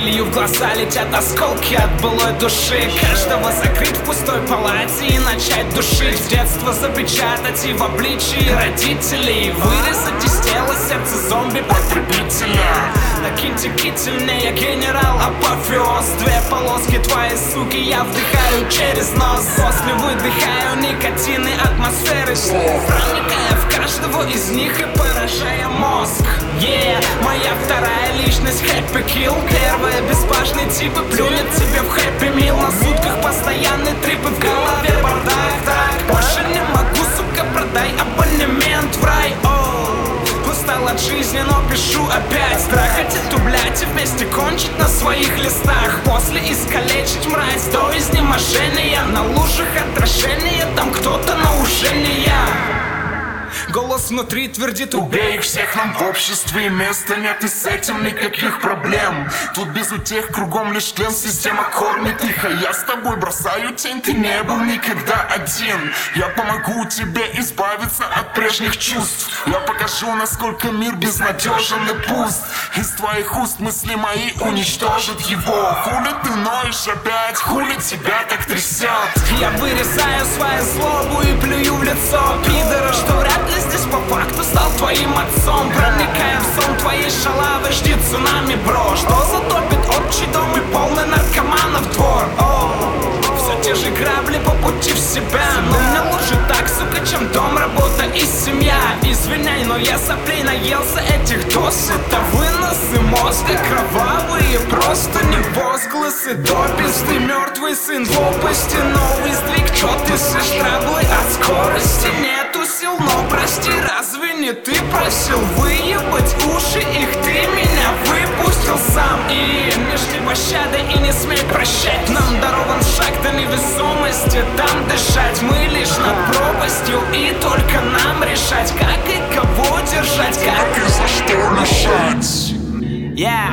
Пылью в глаза летят осколки от былой души. Каждого закрыть в пустой палате и начать душить. Детство запечатать и в обличии родителей вырезать из тела сердце зомби-потребителя. Накиньте китель, не я генерал апофеоз. Две полоски твоей суки я вдыхаю через нос. После выдыхаю никотин и атмосферы слов, проникая в каждого из них и поражая мозг. Моя вторая личность Happy Kill. Первая безбашный тип и плюнет тебе в Happy Meal. На сутках постоянный трип и в голове бардак. Так, больше не могу, сука, продай абонемент в рай. Устал от жизни, но пишу опять. Трахать эту блядь и вместе кончить на своих листах. После искалечить мразь до изнеможения. На лужах отражения, там кто-то, но уже не я. Голос внутри твердит: убей их всех, нам в обществе места нет, и с этим никаких проблем. Тут без утех, кругом лишь тлен, система кормит их. А я с тобой бросаю тень, ты не был никогда один. Я помогу тебе избавиться от прежних чувств. Я покажу, насколько мир безнадежен и пуст. Из твоих уст мысли мои уничтожат его. Хули ты ноешь опять, хули тебя так трясет. Я вырезаю свою злобу и плюю в лицо пидора, что вряд ли здесь по факту стал твоим отцом. Проникая в сон твоей шалавы, жди цунами, бро. Что затопит отчий дом и полный наркоманов двор. Все те же грабли по пути в себя. Но мне лучше так, сука, чем дом, работа и семья. Извиняй, но я соплей наелся этих доз. Это выносы мозга кровавые, просто не возгласы. Допистый мертвый сын в лопасти, новый сдвиг. Чё ты слышь траблы от скорости? Нету сил, но прости, разве не ты просил выебать уши их? Ты меня выпустил сам. И не жди пощады и не смей прощать. Нам дарован шаг до невесомости, там дышать. Мы лишь над пропастью, и только нам решать, как и кого держать, как и за что решать.